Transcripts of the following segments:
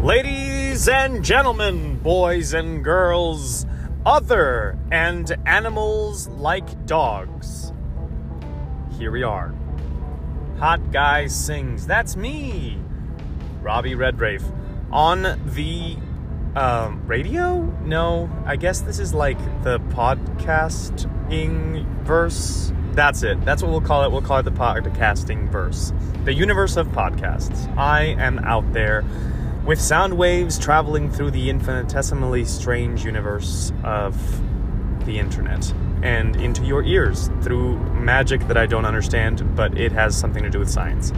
Ladies and gentlemen, boys and girls, other and animals like dogs. Here we are. Hot Guy Sings. That's me, Robbie Redgrave. On the radio? No, I guess this is like the podcasting verse. That's it. That's what we'll call it. We'll call it the podcasting verse. The universe of podcasts. I am out there with sound waves traveling through the infinitesimally strange universe of the internet and into your ears through magic that I don't understand, but it has something to do with science.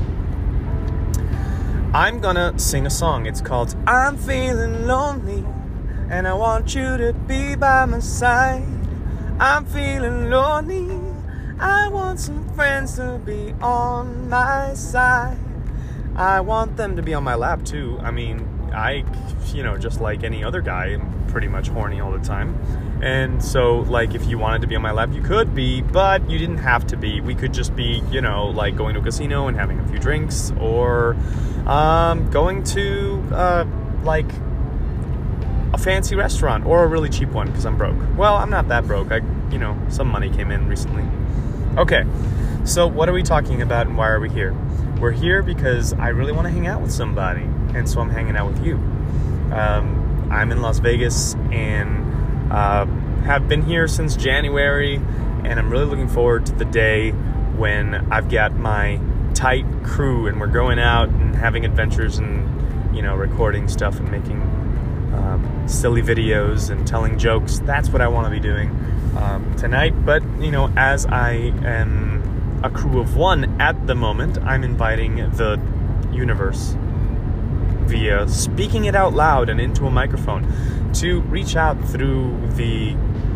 I'm gonna sing a song. It's called I'm Feeling Lonely and I Want You to Be By My Side. I'm feeling lonely, I want some friends to be on my side. I want them to be on my lap too. I mean, just like any other guy, I'm pretty much horny all the time. And so, like, if you wanted to be on my lap, you could be, but you didn't have to be. We could just be, like going to a casino and having a few drinks, or going to, like, a fancy restaurant, or a really cheap one, because I'm broke. Well, I'm not that broke. Some money came in recently. Okay, so what are we talking about and why are we here? We're here because I really want to hang out with somebody, and so I'm hanging out with you. I'm in Las Vegas and have been here since January, and I'm really looking forward to the day when I've got my tight crew and we're going out and having adventures and, recording stuff and making silly videos and telling jokes. That's what I want to be doing tonight. But, as I am a crew of one at the moment, I'm inviting the universe via speaking it out loud and into a microphone to reach out through the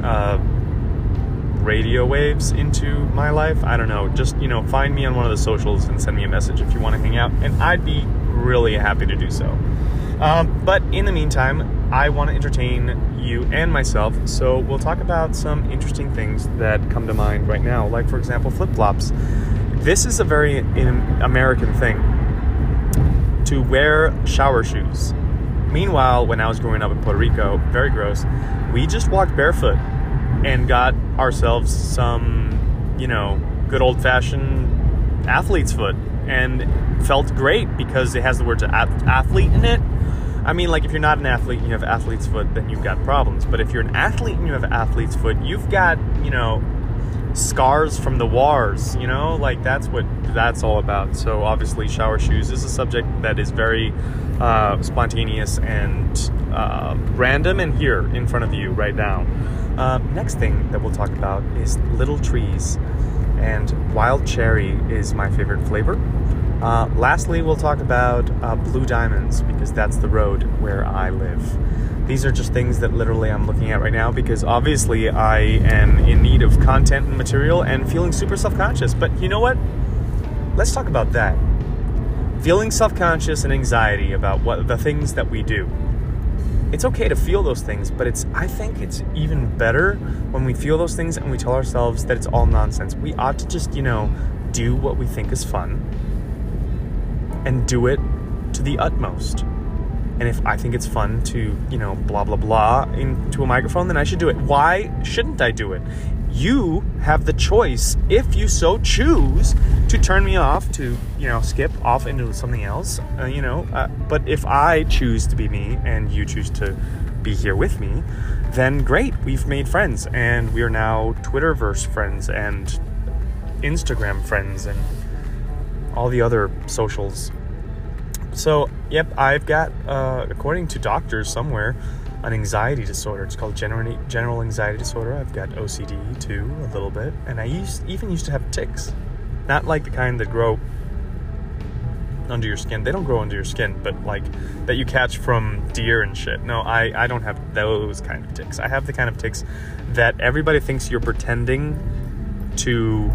radio waves into my life. I don't know, just find me on one of the socials and send me a message if you want to hang out, and I'd be really happy to do so. But in the meantime, I want to entertain you and myself, so we'll talk about some interesting things that come to mind right now, like, for example, flip-flops. This is a very American thing, to wear shower shoes. Meanwhile, when I was growing up in Puerto Rico, very gross, we just walked barefoot and got ourselves some, good old-fashioned athlete's foot, and felt great because it has the word athlete in it. I mean, like, if you're not an athlete and you have athlete's foot, then you've got problems. But if you're an athlete and you have athlete's foot, you've got, scars from the wars, like, that's what that's all about. So obviously shower shoes is a subject that is very spontaneous and random, and here in front of you right now. Next thing that we'll talk about is little trees, and wild cherry is my favorite flavor. Lastly, we'll talk about blue diamonds, because that's the road where I live. These are just things that literally I'm looking at right now, because obviously I am in need of content and material and feeling super self-conscious. But you know what? Let's talk about that. Feeling self-conscious and anxiety about what the things that we do. It's okay to feel those things, but I think it's even better when we feel those things and we tell ourselves that it's all nonsense. We ought to just, do what we think is fun and do it to the utmost. And if I think it's fun to, blah, blah, blah into a microphone, then I should do it. Why shouldn't I do it? You have the choice, if you so choose, to turn me off, to, skip off into something else, but if I choose to be me and you choose to be here with me, then great, we've made friends, and we are now Twitterverse friends and Instagram friends and all the other socials. So, yep, I've got, according to doctors somewhere, an anxiety disorder. It's called general anxiety disorder. I've got OCD too, a little bit. And I even used to have tics. Not like the kind that grow under your skin. They don't grow under your skin, but like that you catch from deer and shit. No, I don't have those kind of tics. I have the kind of tics that everybody thinks you're pretending to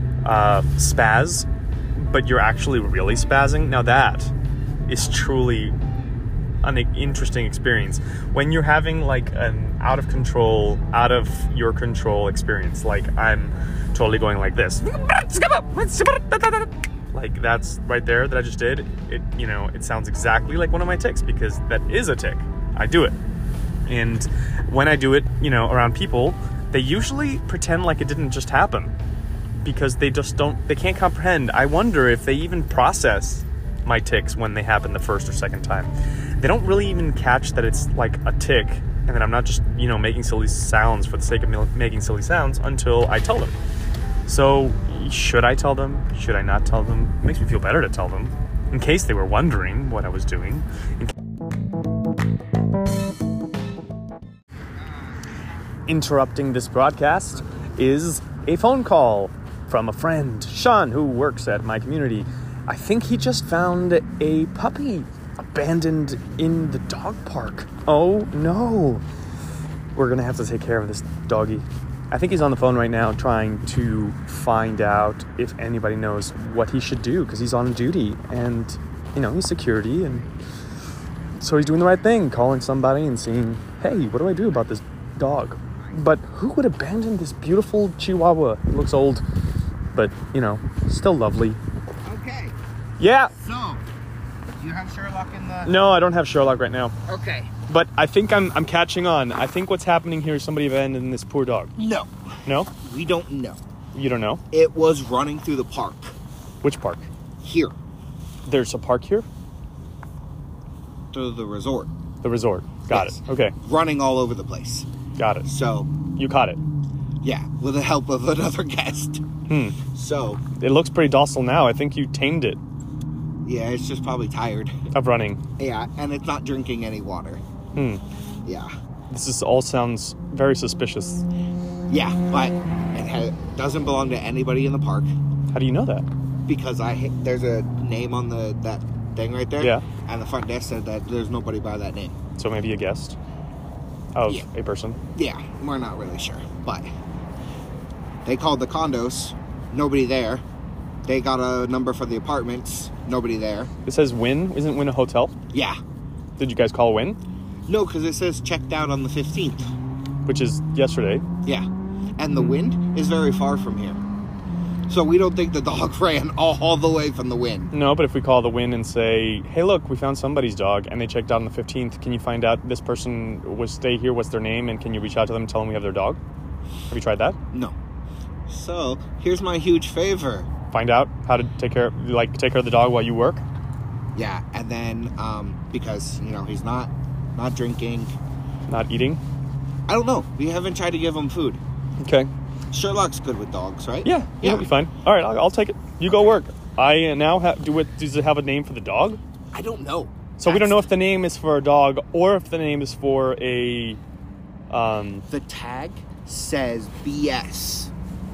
spaz, but you're actually really spazzing. Now that is truly an interesting experience when you're having like an out of your control experience. Like, I'm totally going like this, like that's right there that I just did, it sounds exactly like one of my tics, because that is a tic. I do it. And when I do it, around people, they usually pretend like it didn't just happen, because they can't comprehend. I wonder if they even process my tics when they happen the first or second time. They don't really even catch that it's like a tic, and that I'm not just, making silly sounds for the sake of making silly sounds until I tell them. So, should I tell them? Should I not tell them? It makes me feel better to tell them, in case they were wondering what I was doing. Interrupting this broadcast is a phone call from a friend, Sean, who works at my community. I think he just found a puppy abandoned in the dog park. Oh no. We're gonna have to take care of this doggy. I think he's on the phone right now trying to find out if anybody knows what he should do, because he's on duty and, he's security, and so he's doing the right thing, calling somebody and seeing, hey, what do I do about this dog? But who would abandon this beautiful Chihuahua? It looks old, but, still lovely. Okay. Yeah. So, do you have Sherlock in the... No, I don't have Sherlock right now. Okay. But I think I'm catching on. I think what's happening here is somebody abandoned this poor dog. No. No? We don't know. You don't know? It was running through the park. Which park? Here. There's a park here? To the resort. The resort. Got Yes. it. Okay. Running all over the place. Got it. So... You caught it. Yeah, with the help of another guest. So... It looks pretty docile now. I think you tamed it. Yeah, it's just probably tired. Of running. Yeah, and it's not drinking any water. Yeah. This all sounds very suspicious. Yeah, but it doesn't belong to anybody in the park. How do you know that? Because there's a name on that thing right there. Yeah. And the front desk said that there's nobody by that name. So maybe a guest of Yeah. a person. Yeah, we're not really sure. But they called the condos, nobody there. They got a number for the apartments, nobody there. It says Wynn. Isn't Wynn a hotel? Yeah. Did you guys call Wynn? No, because it says checked out on the 15th. Which is yesterday. Yeah. And the Wind is very far from here. So we don't think the dog ran all the way from the Wind. No, but if we call the Wynn and say, hey, look, we found somebody's dog, and they checked out on the 15th, can you find out this person was stay here, what's their name, and can you reach out to them and tell them we have their dog? Have you tried that? No. So, here's my huge favor. Find out how to take care of the dog while you work? Yeah, and then, because, he's not drinking. Not eating? I don't know. We haven't tried to give him food. Okay. Sherlock's good with dogs, right? Yeah, it'll be fine. All right, I'll take it. You go work. I now does it have a name for the dog? I don't know. So we don't know if the name is for a dog or if the name is for a... The tag says BS.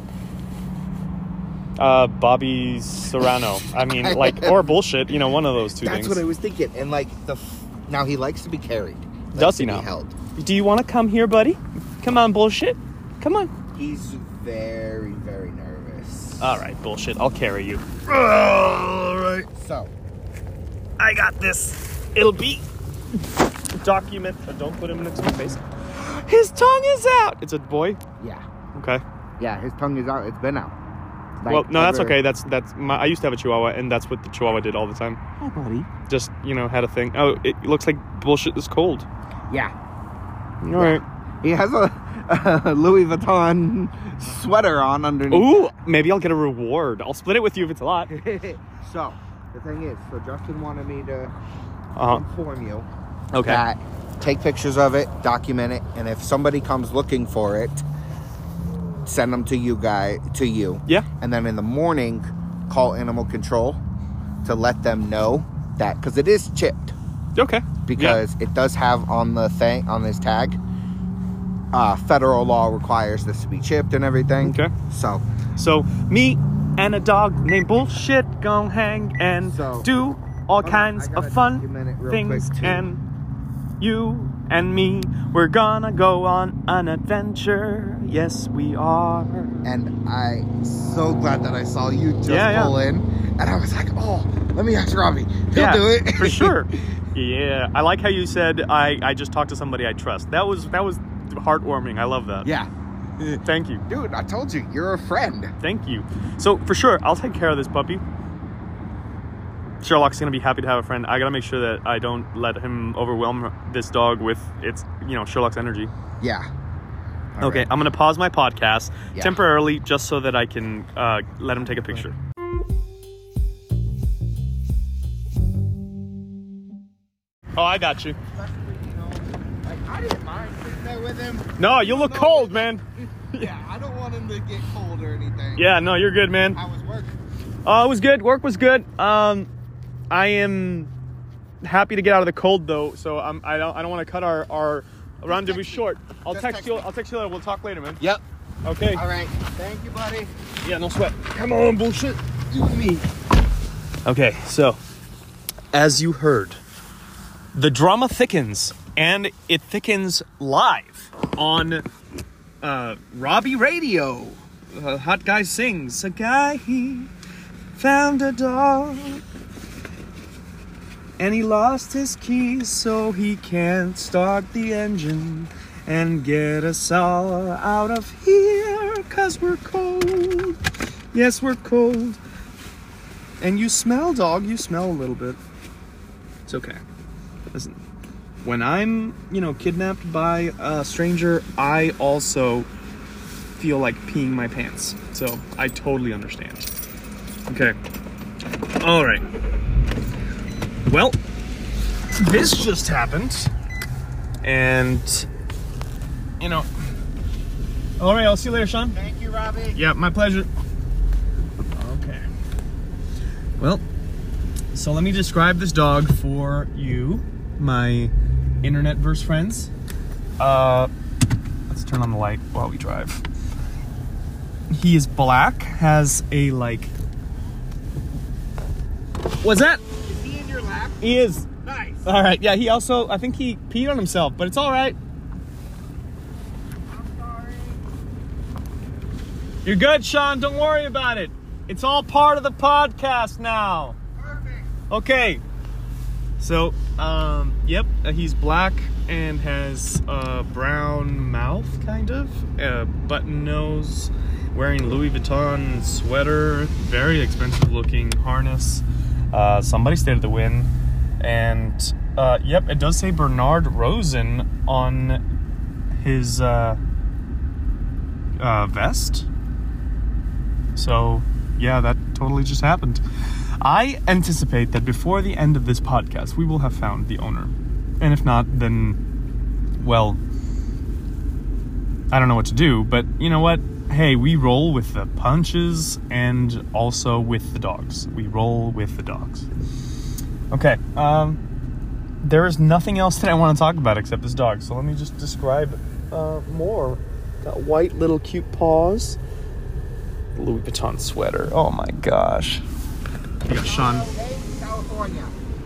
Bobby Serrano. I mean, or bullshit, one of those two things. That's what I was thinking. And, now he likes to be carried. Does he now? Held. Do you want to come here, buddy? Come on, bullshit. Come on. He's very, very nervous. All right, bullshit. I'll carry you. All right. So, I got this. It'll be document. Don't put him next to my face. His tongue is out. It's a boy? Yeah. Okay. Yeah, his tongue is out. It's been out. Well, no, that's okay. That's I used to have a Chihuahua, and that's what the Chihuahua did all the time. Hi, buddy. Just, had a thing. Oh, it looks like bullshit is cold. Yeah. All right. He has a Louis Vuitton sweater on underneath. Ooh, maybe I'll get a reward. I'll split it with you if it's a lot. So, the thing is, Justin wanted me to inform you Okay. that take pictures of it, document it, and if somebody comes looking for it, send them to you. Yeah. And then in the morning, call animal control to let them know that, because it is chipped. Okay. Because it does have on this tag, federal law requires this to be chipped and everything. Okay. So me and a dog named Bullshit gon' hang and do all kinds of fun things, and you and me, we're gonna go on an adventure. Yes, we are. And I'm so glad that I saw you just pull in, and I was like, oh, let me ask Robbie. He'll do it for sure. Yeah, I like how you said I just talked to somebody I trust. That was heartwarming. I love that. Yeah. Thank you. Dude, I told you, you're a friend. Thank you. So, for sure, I'll take care of this puppy. Sherlock's going to be happy to have a friend. I got to make sure that I don't let him overwhelm this dog with its, Sherlock's energy. Yeah. Okay, I'm going to pause my podcast Yeah. temporarily just so that I can let him take a picture. Oh, I got you. I didn't mind sitting there with him. No, you look cold, man. Yeah, I don't want him to get cold or anything. Yeah, no, you're good, man. How was work? It was good. Work was good. I am happy to get out of the cold though, so I don't want to cut our rendezvous short. I'll text you later. We'll talk later, man. Yep. Okay. All right. Thank you, buddy. Yeah, no sweat. Come on, bullshit. Do me. Okay, so as you heard, the drama thickens, and it thickens live on Robbie Radio. Hot Guy Sings. A guy, he found a dog, and he lost his keys, so he can't start the engine and get us all out of here, 'cause we're cold. Yes, we're cold. And you smell, dog. You smell a little bit. It's okay. Listen, when I'm, kidnapped by a stranger, I also feel like peeing my pants. So I totally understand. Okay. All right. Well, this just happened. And, all right, I'll see you later, Sean. Thank you, Robbie. Yeah, my pleasure. Okay. Well, so let me describe this dog for you, my internetverse friends. Let's turn on the light while we drive. He is black, has a What's that? Is he in your lap? He is. Nice. All right. Yeah, I think he peed on himself, but it's all right. I'm sorry. You're good, Sean. Don't worry about it. It's all part of the podcast now. Perfect. Okay. So, yep, he's black and has a brown mouth, kind of, button nose, wearing Louis Vuitton sweater, very expensive looking harness. Somebody stayed at the Wynn, and yep, it does say Bernard Rosen on his vest. So, yeah, that totally just happened. I anticipate that before the end of this podcast, we will have found the owner. And if not, then, well, I don't know what to do. But you know what? Hey, we roll with the punches and also with the dogs. We roll with the dogs. Okay. There is nothing else that I want to talk about except this dog. So let me just describe more. Got white little cute paws. Louis Vuitton sweater. Oh my gosh. You got Sean. 908 California.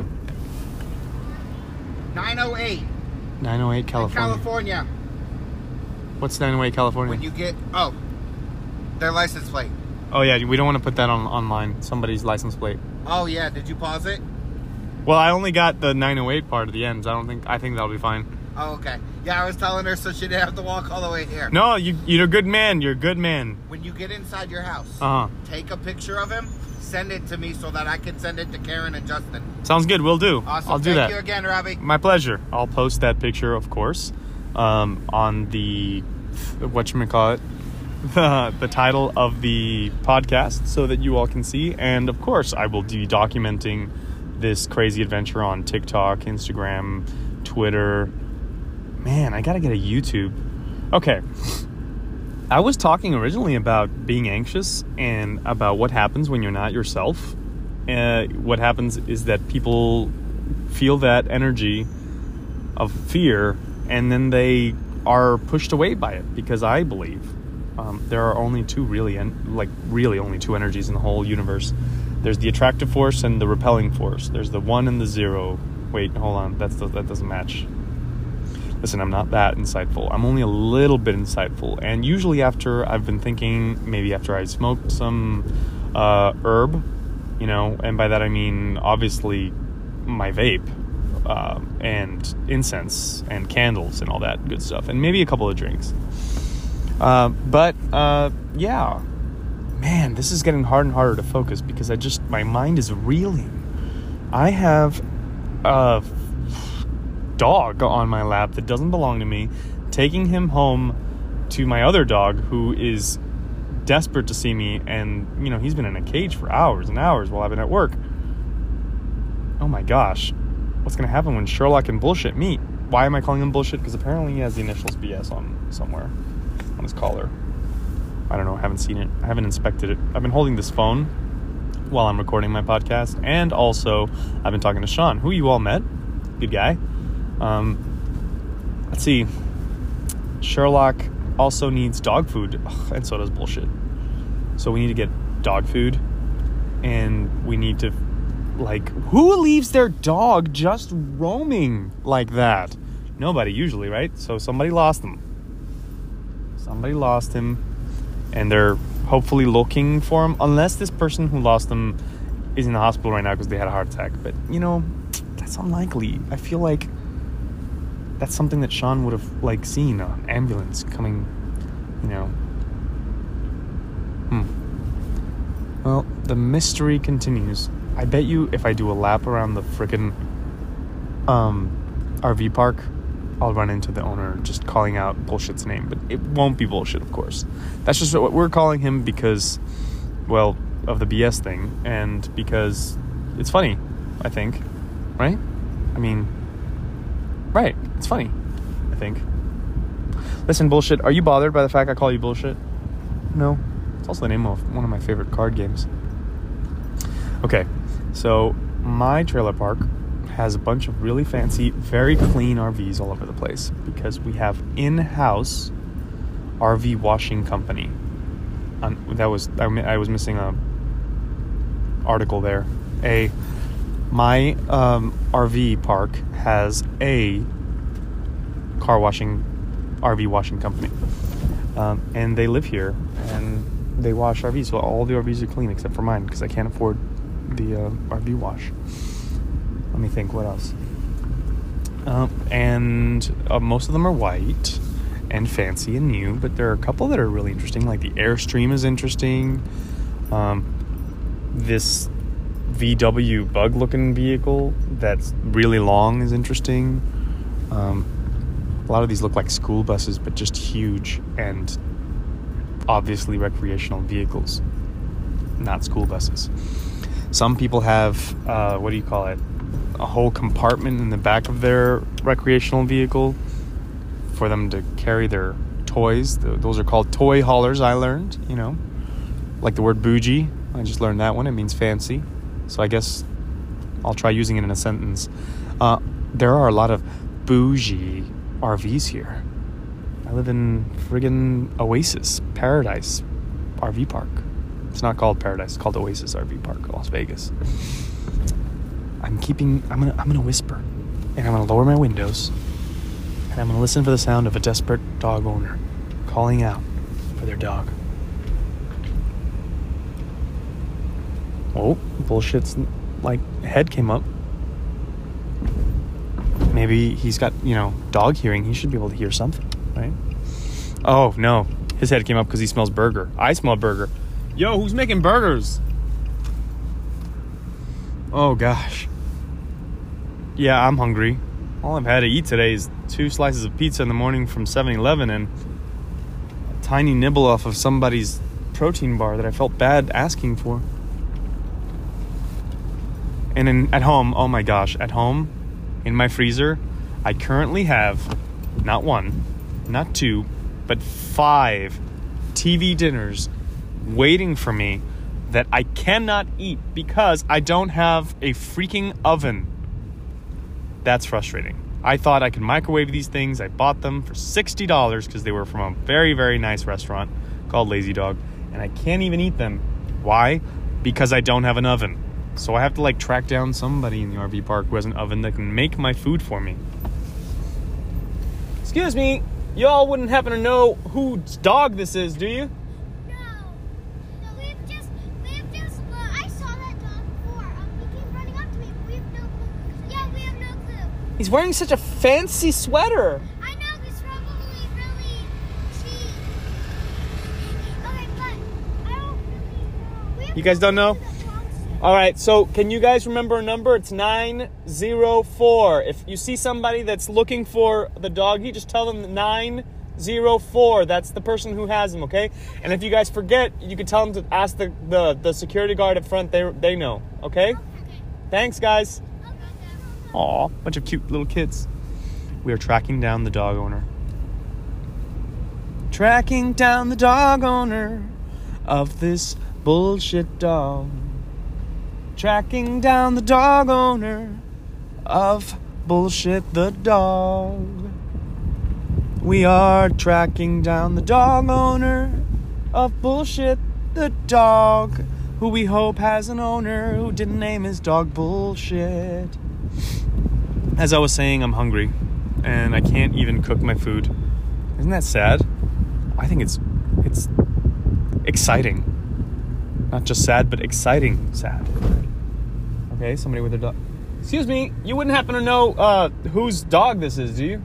908. 908 California. California. What's 908 California? When you get their license plate. Oh yeah, we don't want to put that online. Somebody's license plate. Oh yeah, did you pause it? Well, I only got the 908 part at the end. I think that'll be fine. Oh, okay. Yeah, I was telling her so she didn't have to walk all the way here. No, you're a good man. You're a good man. When you get inside your house, take a picture of him, send it to me so that I can send it to Karen and Justin. Sounds good. We'll do. Awesome. I'll do that. Thank you again, Robbie. My pleasure. I'll post that picture, of course, on the whatchamacallit, the title of the podcast, so that you all can see. And of course, I will be documenting this crazy adventure on TikTok, Instagram, Twitter. Man, I gotta get a YouTube. Okay. I was talking originally about being anxious and about what happens when you're not yourself. What happens is that people feel that energy of fear, and then they are pushed away by it, because I believe there are only two really only two energies in the whole universe. There's the attractive force and the repelling force. There's the 1 and the 0. Wait, hold on. That doesn't match. Listen, I'm not that insightful. I'm only a little bit insightful. And usually after I've been thinking, maybe after I smoked some herb, and by that I mean obviously my vape, and incense and candles and all that good stuff, and maybe a couple of drinks. Yeah. Man, this is getting harder and harder to focus because my mind is reeling. I have a dog on my lap that doesn't belong to me, taking him home to my other dog who is desperate to see me, and he's been in a cage for hours and hours while I've been at work. Oh my gosh, what's gonna happen when Sherlock and Bullshit meet? Why am I calling him Bullshit? Because apparently he has the initials BS on somewhere on his collar. I don't know, I haven't seen it, I haven't inspected it. I've been holding this phone while I'm recording my podcast, and also I've been talking to Sean, who you all met. Good guy. Let's see, Sherlock also needs dog food, and so does Bullshit. So we need to get dog food, and we need to, who leaves their dog just roaming like that? Nobody usually, right? So somebody lost him. And they're hopefully looking for him, unless this person who lost him is in the hospital right now because they had a heart attack. But, that's unlikely. I feel like that's something that Sean would have, seen, an ambulance coming, Well, the mystery continues. I bet you if I do a lap around the frickin' RV park, I'll run into the owner just calling out Bullshit's name. But it won't be Bullshit, of course. That's just what we're calling him because, well, of the BS thing. And because it's funny, I think. Right? I mean, right. It's funny, I think. Listen, Bullshit, are you bothered by the fact I call you Bullshit? No. It's also the name of one of my favorite card games. Okay, so my trailer park has a bunch of really fancy, very clean RVs all over the place because we have in-house RV washing company. I was missing a article there. My RV park has a RV washing company, and they live here and they wash RVs. So all the RVs are clean except for mine because I can't afford the RV wash. Let me think, what else? And most of them are white and fancy and new, but there are a couple that are really interesting, like the Airstream is interesting. This VW bug-looking vehicle that's really long is interesting. A lot of these look like school buses, but just huge and obviously recreational vehicles, not school buses. Some people have, a whole compartment in the back of their recreational vehicle for them to carry their toys. Those are called toy haulers, I learned, like the word bougie. I just learned that one. It means fancy. So I guess I'll try using it in a sentence. There are a lot of bougie RVs here. I live in friggin' Oasis, Paradise RV Park. It's not called Paradise, it's called Oasis RV Park, Las Vegas. I'm gonna whisper, and I'm gonna lower my windows, and I'm gonna listen for the sound of a desperate dog owner calling out for their dog. Oh, Bullshit's head came up. Maybe he's got, dog hearing. He should be able to hear something, right? Oh, no. His head came up because he smells burger. I smell burger. Yo, who's making burgers? Oh, gosh. Yeah, I'm hungry. All I've had to eat today is 2 slices of pizza in the morning from 7-Eleven and a tiny nibble off of somebody's protein bar that I felt bad asking for. And at home, oh my gosh, at home, in my freezer, I currently have not 1, not 2, but 5 TV dinners waiting for me that I cannot eat because I don't have a freaking oven. That's frustrating. I thought I could microwave these things. I bought them for $60 because they were from a very, very nice restaurant called Lazy Dog, and I can't even eat them. Why? Because I don't have an oven. So I have to track down somebody in the RV park who has an oven that can make my food for me. Excuse me, y'all wouldn't happen to know whose dog this is, do you? No, I saw that dog before. He came running up to me, but we have no clue. Yeah, we have no clue. He's wearing such a fancy sweater. I know, it's probably really cheap. Okay, but I don't really know. You guys don't know? All right, so can you guys remember a number? It's 904. If you see somebody that's looking for the doggy, just tell them 904. That's the person who has him, okay? And if you guys forget, you can tell them to ask the security guard up front. They know, okay? Thanks, guys. Aw, bunch of cute little kids. We are tracking down the dog owner. Tracking down the dog owner of this bullshit dog. Tracking down the dog owner of bullshit the dog. We are tracking down the dog owner of bullshit the dog, who we hope has an owner who didn't name his dog bullshit. As I was saying, I'm hungry and I can't even cook my food. Isn't that sad? I think it's exciting. Not just sad, but exciting sad. Okay, somebody with their dog. Excuse me, you wouldn't happen to know whose dog this is, do you?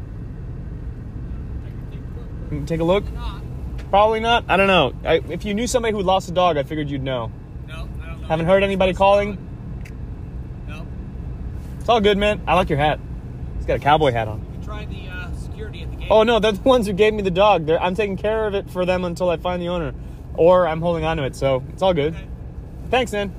Can you take a look? Probably not. I don't know. If you knew somebody who lost a dog, I figured you'd know. No, I don't know. Haven't heard anybody calling? No. It's all good, man. I like your hat. He's got a cowboy hat on. You tried the security at the gate. Oh, no, they're the ones who gave me the dog. I'm taking care of it for them until I find the owner. Or I'm holding on to it, so it's all good. Okay. Thanks, man.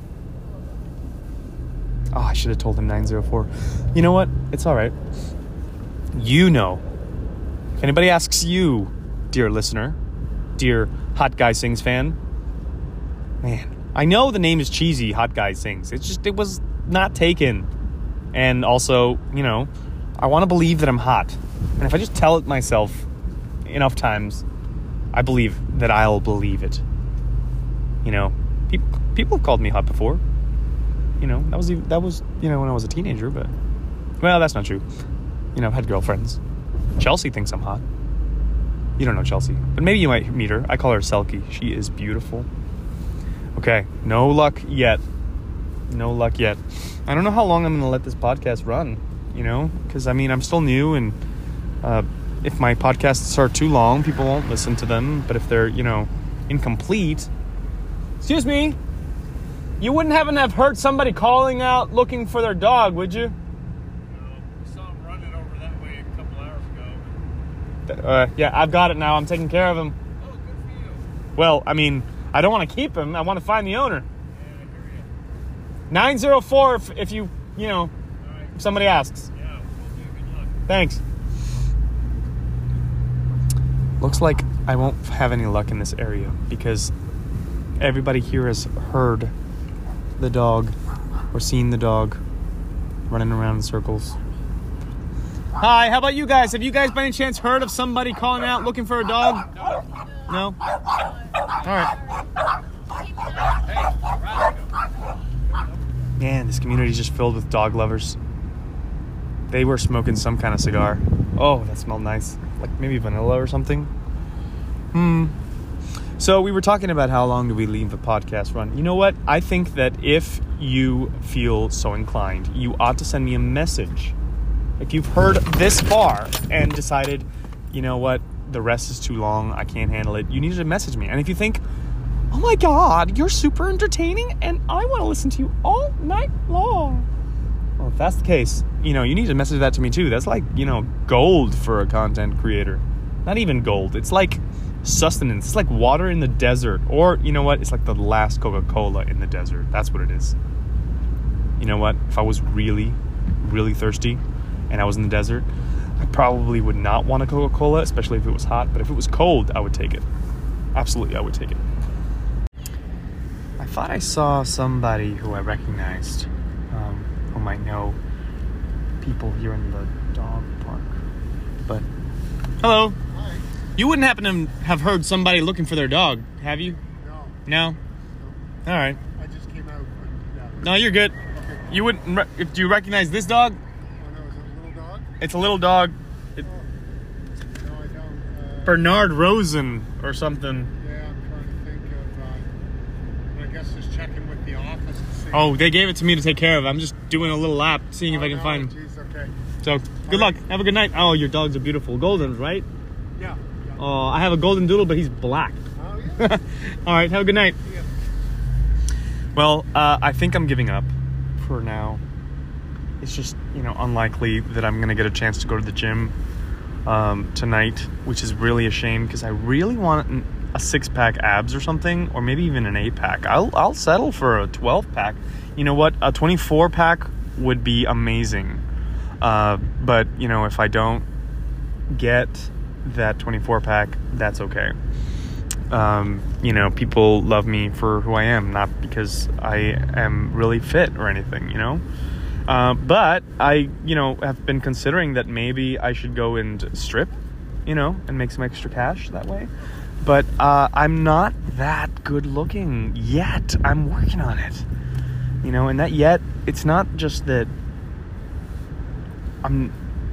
Oh, I should have told him 904. You know what? It's all right. You know. If anybody asks you, dear listener, dear Hot Guy Sings fan, man, I know the name is cheesy, Hot Guy Sings. It was not taken. And also, you know, I want to believe that I'm hot. And if I just tell it myself enough times, I believe that I'll believe it. You know, people have called me hot before. You know, that was when I was a teenager, but well, that's not true. You know, I've had girlfriends. Chelsea thinks I'm hot. You don't know Chelsea, but maybe you might meet her. I call her Selkie. She is beautiful. Okay, no luck yet. No luck yet. I don't know how long I'm going to let this podcast run, you know, because, I mean, I'm still new, and if my podcasts are too long, people won't listen to them, but if they're, you know, incomplete... Excuse me? You wouldn't happen to have heard somebody calling out looking for their dog, would you? No, we saw him running over that way a couple hours ago. Yeah, I've got it now. I'm taking care of him. Oh, good for you. Well, I mean, I don't want to keep him. I want to find the owner. Yeah, I hear you. 904 if you know, All right. if somebody asks. Yeah, we'll do. Good luck. Thanks. Looks like I won't have any luck in this area because everybody here has heard the dog or seen the dog running around in circles. Hi, how about you guys? Have you guys by any chance heard of somebody calling out looking for a dog? No? All right. Man, this community is just filled with dog lovers. They were smoking some kind of cigar. Oh, that smelled nice. Like maybe vanilla or something. So we were talking about how long do we leave the podcast run. You know what? I think that if you feel so inclined, you ought to send me a message. If you've heard this far and decided, you know what, the rest is too long, I can't handle it, you need to message me. And if you think, oh my God, you're super entertaining and I want to listen to you all night long. Well, if that's the case, you know, you need to message that to me too. That's like, you know, gold for a content creator. Not even gold. It's like sustenance. It's like water in the desert. Or, you know what? It's like the last Coca-Cola in the desert. That's what it is. You know what? If I was really, really thirsty and I was in the desert, I probably would not want a Coca-Cola, especially if it was hot. But if it was cold, I would take it. Absolutely, I would take it. I thought I saw somebody who I recognized, who might know people here in the dog park. But, hello. Hi. You wouldn't happen to have heard somebody looking for their dog, have you? No. No? All right. I just came out. But, yeah. No, you're good. Okay. You wouldn't. Do you recognize this dog? Oh no, is it a little dog? It's a little dog. No, I don't. Bernard Rosen or something. Yeah, I'm trying to think of. I guess just checking with the office to see. Oh, they gave it to me to take care of. I'm just doing a little lap, seeing if I can find him. Geez, okay. So, good luck. Have a good night. Oh, your dogs are beautiful. Golden, right? Yeah. Oh, I have a golden doodle, but he's black. Oh yeah. All right, have a good night. Yeah. Well, I think I'm giving up for now. It's just, unlikely that I'm going to get a chance to go to the gym tonight, which is really a shame because I really want a 6-pack abs or something, or maybe even an 8-pack. I'll settle for a 12-pack. You know what? A 24-pack would be amazing. But, if I don't get that 24-pack, that's okay. People love me for who I am, not because I am really fit or anything, But I, have been considering that maybe I should go and strip, and make some extra cash that way. But I'm not that good looking yet. I'm working on it, and that yet, it's not just that I'm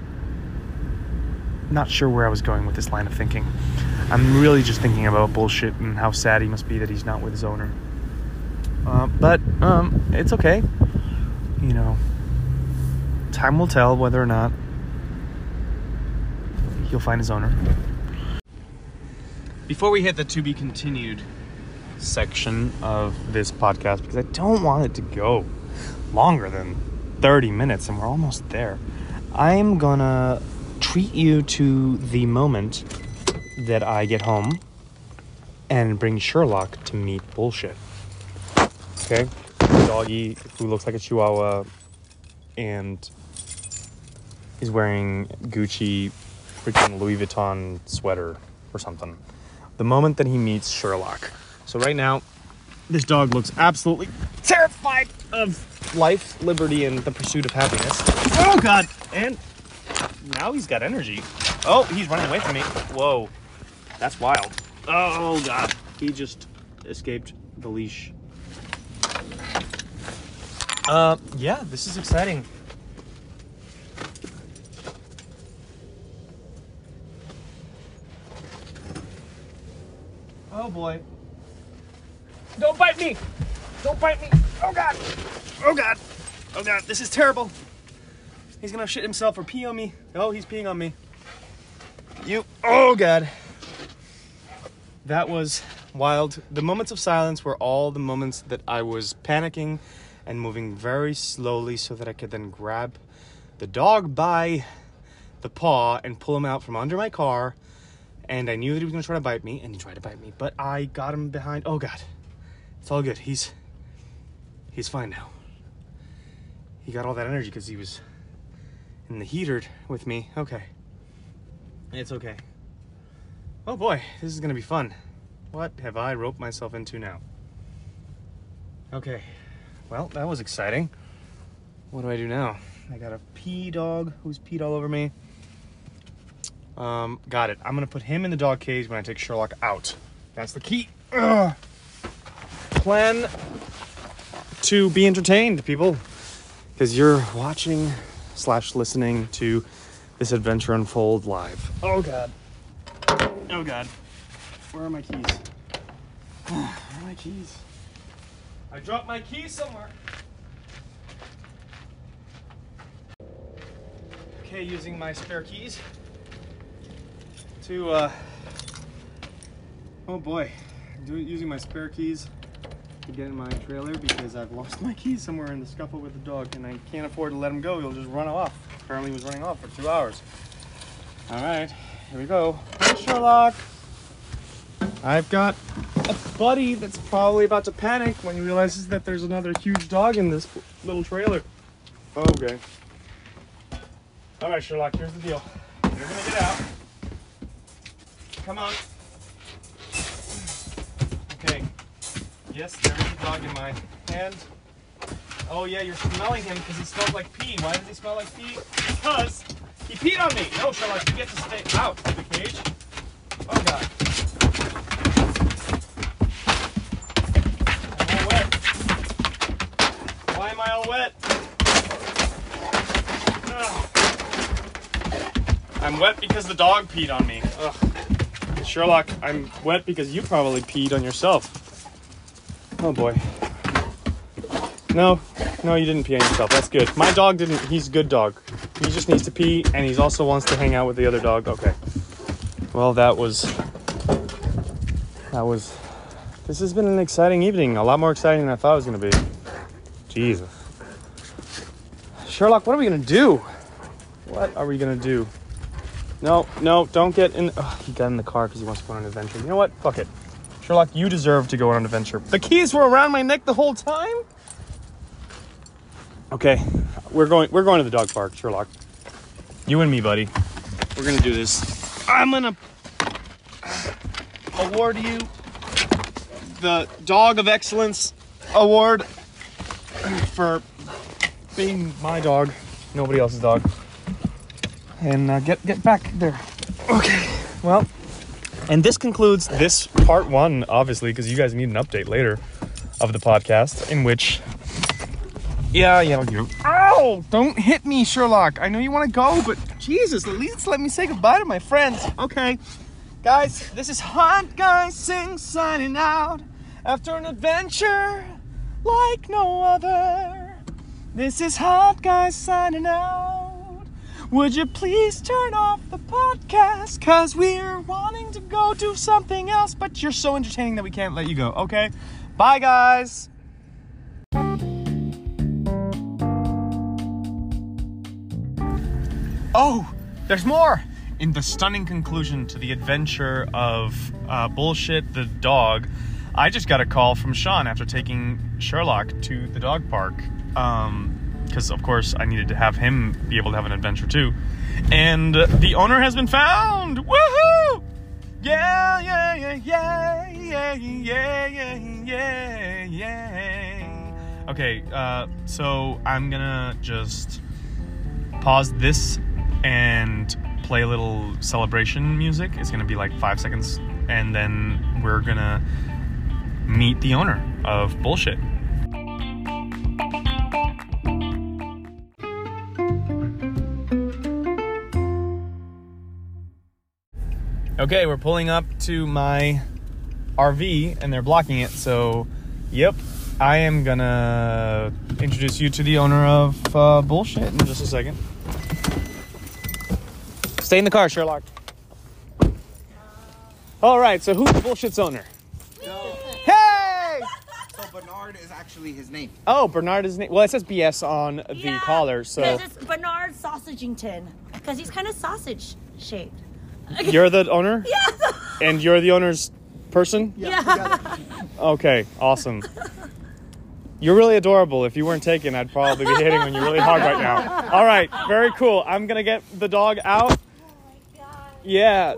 not sure where I was going with this line of thinking. I'm really just thinking about bullshit and how sad he must be that he's not with his owner. But it's okay. Time will tell whether or not he'll find his owner. Before we hit the to be continued section of this podcast, because I don't want it to go longer than 30 minutes, and we're almost there, I'm gonna treat you to the moment that I get home and bring Sherlock to meet bullshit. Okay? Doggy who looks like a chihuahua and is wearing Gucci freaking Louis Vuitton sweater or something. The moment that he meets Sherlock. So right now, this dog looks absolutely terrified of life, liberty, and the pursuit of happiness. Oh, God! And now he's got energy. Oh, he's running away from me. Whoa. That's wild. Oh, God. He just escaped the leash. Yeah, this is exciting. Oh, boy. Don't bite me! Don't bite me! Oh, God! Oh, God! Oh, God, this is terrible. He's gonna shit himself or pee on me. Oh, he's peeing on me. Oh, God. That was wild. The moments of silence were all the moments that I was panicking and moving very slowly so that I could then grab the dog by the paw and pull him out from under my car. And I knew that he was going to try to bite me, and he tried to bite me, but I got him behind. Oh, God. It's all good. He's fine now. He got all that energy because he was in the heater with me. Okay. It's okay. Oh, boy. This is going to be fun. What have I roped myself into now? Okay. Well, that was exciting. What do I do now? I got a pee dog who's peed all over me. Got it. I'm gonna put him in the dog cage when I take Sherlock out. That's the key. Ugh. Plan to be entertained, people, because you're watching / listening to this adventure unfold live. Oh, God. Oh, God. Where are my keys? Where are my keys? I dropped my keys somewhere. Okay, using my spare keys to, oh boy, using my spare keys to get in my trailer because I've lost my keys somewhere in the scuffle with the dog and I can't afford to let him go. He'll just run off. Apparently he was running off for 2 hours. All right, here we go. Hey, Sherlock. I've got a buddy that's probably about to panic when he realizes that there's another huge dog in this little trailer. Okay. All right, Sherlock, here's the deal. You're gonna get out. Come on. Okay. Yes, there is a dog in my hand. Oh yeah, you're smelling him because he smells like pee. Why does he smell like pee? Because he peed on me. No, Sherlock, you get to stay out of the cage. Oh, God. I'm all wet. Why am I all wet? Ugh. I'm wet because the dog peed on me. Ugh. Sherlock, I'm wet because you probably peed on yourself. Oh, boy. No, you didn't pee on yourself. That's good. My dog didn't. He's a good dog. He just needs to pee, and he also wants to hang out with the other dog. Okay. Well, this This has been an exciting evening. A lot more exciting than I thought it was going to be. Jesus. Sherlock, what are we going to do? What are we going to do? No, don't get in. Oh, he got in the car because he wants to go on an adventure. You know what? Fuck it. Sherlock, you deserve to go on an adventure. The keys were around my neck the whole time? Okay, we're going to the dog park, Sherlock. You and me, buddy. We're going to do this. I'm going to award you the Dog of Excellence Award for being my dog, nobody else's dog. And get back there. Okay, well, and this concludes this part one, obviously, because you guys need an update later of the podcast, in which, yeah, you. Ow! Don't hit me, Sherlock. I know you want to go, but Jesus, at least let me say goodbye to my friends. Okay, guys, this is Hot Guy Sing signing out after an adventure like no other. This is Hot Guy signing out. Would you please turn off the podcast? Cause we're wanting to go do something else, but you're so entertaining that we can't let you go, okay? Bye, guys. Oh, there's more! In the stunning conclusion to the adventure of Bullshit the dog, I just got a call from Sean after taking Sherlock to the dog park. Because, of course, I needed to have him be able to have an adventure, too. And the owner has been found! Woohoo! Yeah. Okay, so I'm gonna just pause this and play a little celebration music. It's gonna be like 5 seconds. And then we're gonna meet the owner of Bullshit. Okay, we're pulling up to my RV and they're blocking it, so yep, I am gonna introduce you to the owner of Bullshit in just a second. Stay in the car, Sherlock. Alright, so who's Bullshit's owner? No. Hey! So Bernard is actually his name. Oh, Bernard is name. Well, it says BS on the collar, so. Because it's Bernard Sausagington. Because he's kind of sausage shaped. You're the owner? Yeah. And you're the owner's person? Yeah. Okay, awesome. You're really adorable. If you weren't taken, I'd probably be hitting on you really hard right now. All right, very cool. I'm going to get the dog out. Oh my God. Yeah.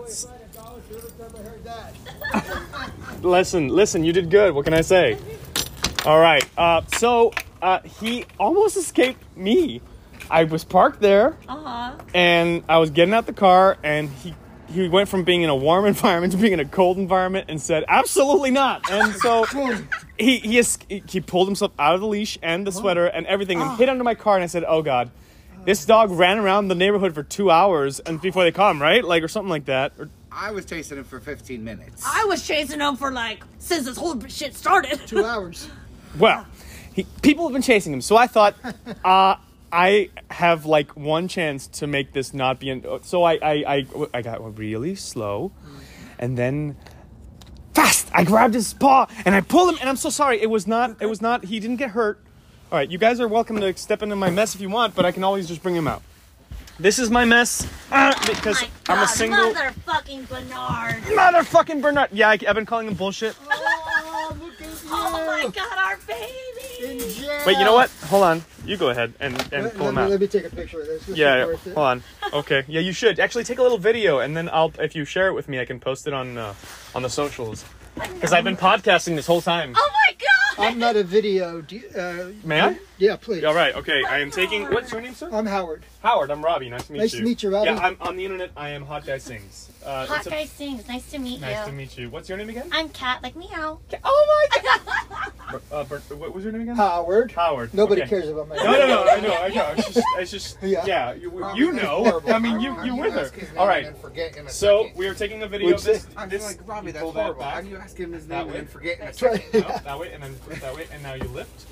Listen, you did good. What can I say? All right, so he almost escaped me. I was parked there, and I was getting out the car, and he went from being in a warm environment to being in a cold environment and said, absolutely not. And so he pulled himself out of the leash and the sweater and everything and hid under my car. And I said, oh, God, this dog ran around the neighborhood for 2 hours and before they caught him, right? Like, or something like that. I was chasing him for 15 minutes. I was chasing him for since this whole shit started. 2 hours. Well, people have been chasing him. So I thought, I have one chance to make this not be so I got really slow and then fast. I grabbed his paw and I pulled him, and I'm so sorry. It was not he didn't get hurt. All right, you guys are welcome to step into my mess if you want, but I can always just bring him out. This is my mess because I'm a single motherfucking Bernard. Yeah, I've been calling him Bullshit. Oh, look at you. Oh my God, our baby. Wait, you know what? Hold on. You go ahead and pull him out. Let me take a picture of this. Yeah, hold on. Okay. Yeah, you should. Actually, take a little video, and then if you share it with me, I can post it on the socials. Because I've been podcasting this whole time. Oh my God! I'm not a video. May I? Yeah, please. All right, okay. I am taking... What's your name, sir? I'm Howard. Howard, I'm Robbie. Nice to meet you. Nice to meet you, Robbie. Yeah, I'm on the internet. I am Hot Guy Sings. Hot Guy Sings. Nice to meet you. Nice to meet you. What's your name again? I'm Kat, like meow. Oh my God! What was your name again? Howard. Howard. Nobody okay. cares about my name. No, I know. It's just yeah, you know. I mean, you with her. All right. So we are taking a video of this. I'm like, Robbie, that's horrible. How do you ask him his name and then forget in a second? second? No, that way, and then that way, and now you lift.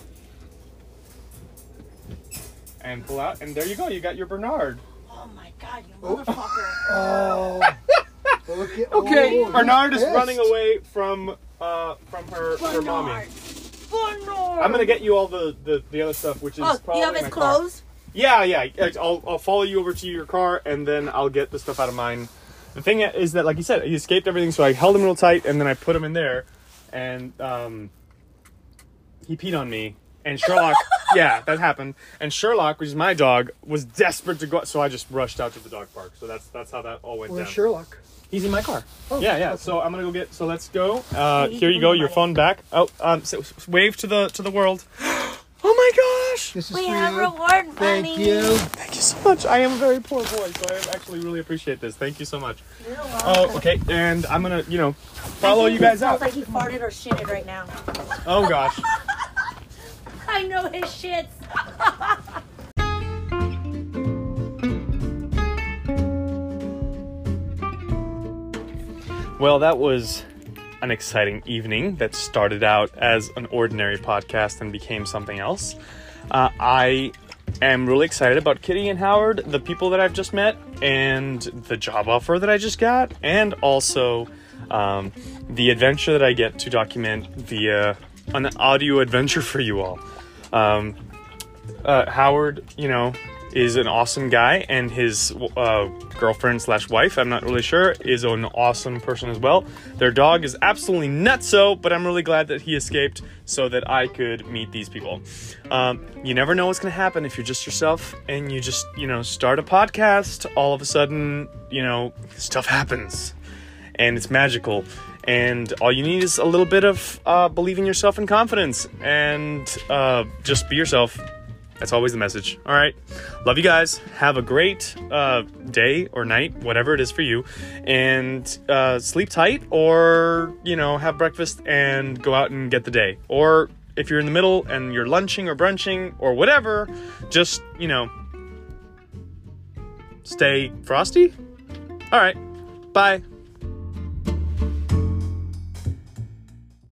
And pull out, and there you go. You got your Bernard. Oh my God, you motherfucker. Oh. Okay, Bernard is running away from from her mommy. Bernard. I'm gonna get you all the other stuff, which is probably you have in his my car. clothes? Yeah. I'll follow you over to your car, and then I'll get the stuff out of mine. The thing is that, like you said, he escaped everything, so I held him real tight, and then I put him in there, and he peed on me. And Sherlock, yeah, that happened. And Sherlock, which is my dog, was desperate to go, so I just rushed out to the dog park. So that's how that all went Where's down. Sherlock? He's in my car. Oh, yeah. okay. So I'm gonna go get. So let's go. Here you go. Your phone back. Oh, wave to the world. Oh my gosh! This is We for have you. reward money. Thank you. Thank you so much. I am a very poor boy, so I actually really appreciate this. Thank you so much. You're welcome. Oh, okay. And I'm gonna, follow you guys out. Sounds like he farted or shitted right now. Oh gosh. I know his shits. Well, that was an exciting evening that started out as an ordinary podcast and became something else. I am really excited about Kitty and Howard, the people that I've just met, and the job offer that I just got, and also the adventure that I get to document via an audio adventure for you all. Howard, is an awesome guy, and his girlfriend / wife, I'm not really sure, is an awesome person as well. Their dog is absolutely nutso, but I'm really glad that he escaped so that I could meet these people. You never know what's going to happen if you're just yourself and you just, start a podcast. All of a sudden, stuff happens and it's magical. And all you need is a little bit of believe in yourself and confidence, and just be yourself. That's always the message. All right. Love you guys. Have a great day or night, whatever it is for you. And sleep tight, or, have breakfast and go out and get the day. Or if you're in the middle and you're lunching or brunching or whatever, just, stay frosty. All right. Bye.